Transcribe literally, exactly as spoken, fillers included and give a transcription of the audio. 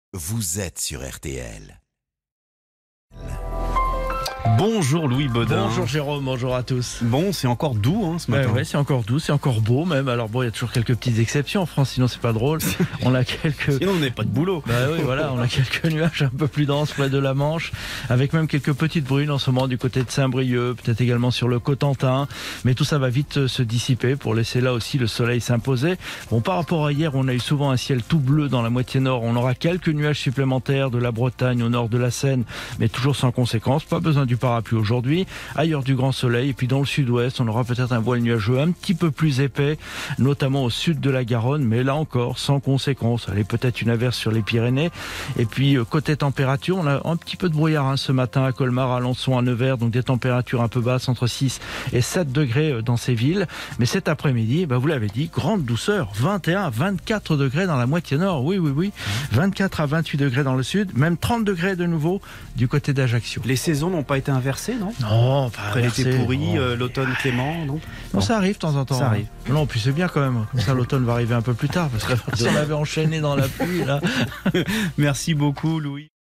Vous êtes sur R T L. Bonjour Louis Baudin. Bonjour Jérôme, bonjour à tous. Bon, c'est encore doux hein, ce matin. Ouais, ouais, c'est encore doux, c'est encore beau même. Alors bon, il y a toujours quelques petites exceptions en France, sinon c'est pas drôle. On a quelques. Sinon on n'est pas de boulot. Bah oui, voilà, on a quelques nuages un peu plus denses près de la Manche, avec même quelques petites brunes en ce moment du côté de Saint-Brieuc, peut-être également sur le Cotentin. Mais tout ça va vite se dissiper pour laisser là aussi le soleil s'imposer. Bon, par rapport à hier, on a eu souvent un ciel tout bleu dans la moitié nord. On aura quelques nuages supplémentaires de la Bretagne au nord de la Seine, mais toujours sans conséquence. Pas besoin du parapluie aujourd'hui. Ailleurs du grand soleil. Et puis dans le sud-ouest, on aura peut-être un voile nuageux un petit peu plus épais, notamment au sud de la Garonne, mais là encore sans conséquence. Allez, peut-être une averse sur les Pyrénées. Et puis côté température, on a un petit peu de brouillard hein, ce matin à Colmar, à Alençon, à Nevers, donc des températures un peu basses entre six et sept degrés dans ces villes. Mais cet après-midi, bah, vous l'avez dit, grande douceur, vingt et un à vingt-quatre degrés dans la moitié nord. Oui, oui, oui. vingt-quatre à vingt-huit degrés dans le sud, même trente degrés de nouveau du côté d'Ajaccio. Les saisons n'ont pas été inversées, non? Non, pas Après l'été inversées, pourri, non. euh, l'automne clément, non? Non, ça arrive de temps en temps. Ça arrive. Non, puis c'est bien quand même. Comme ça, l'automne va arriver un peu plus tard, parce que si on avait enchaîné dans la pluie, là. Merci beaucoup Louis.